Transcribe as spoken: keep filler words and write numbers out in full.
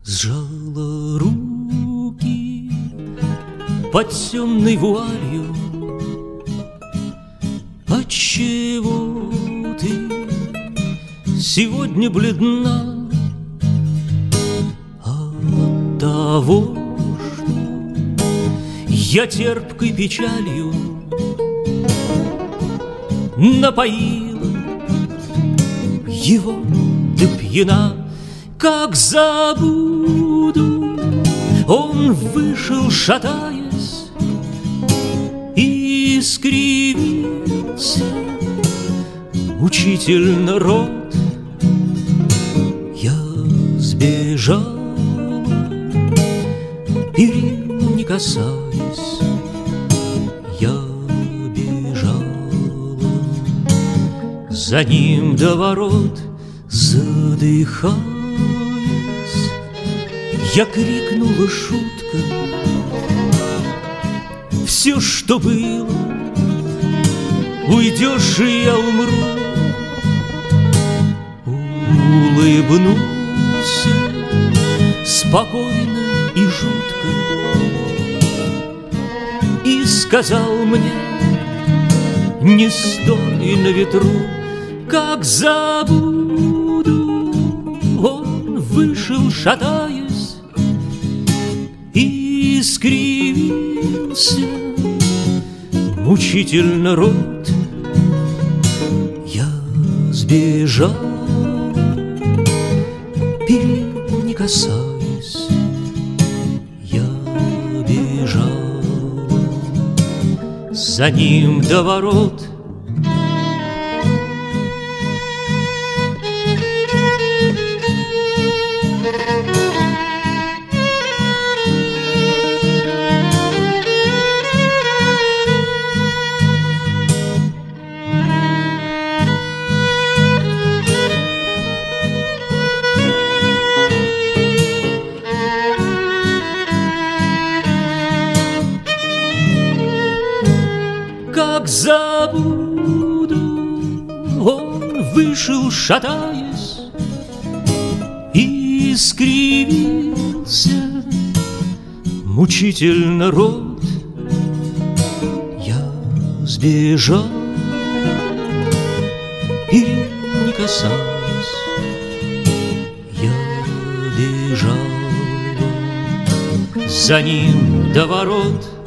Сжала руки под темной вуалью. Отчего ты сегодня бледна? От того, что я терпкой печалью напоил его до пьяна. Как забуду, он вышел, шатаясь, и скривился мучительно рот. Я сбежал, перил не касаясь, я бежал за ним до ворот, задыхаясь. Я крикнула шутка: все, что было, уйдешь, и я умру. Улыбнулся спокойно и жутко и сказал мне: не стой на ветру. Как забуду, он вышел, шатаясь, и скривился мучительно рот. Я сбежал, перил не касаясь, я бежал за ним до ворот. Как забуду, он вышел, шатаясь, и скривился мучительно рот. Я сбежал, перил не касаясь, я бежал за ним до ворот.